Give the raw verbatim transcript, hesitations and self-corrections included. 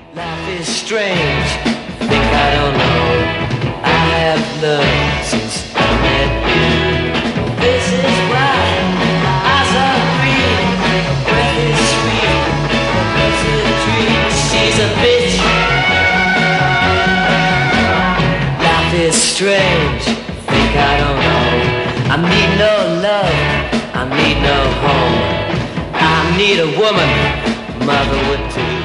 Life is strange, think I don't know. I have loved since I met you. This is why my eyes are green, her breath is sweet, her love's a dream. She's a bitch. Life is strange, think I don't know. I need no love, I need no home. I need a woman, mother would do.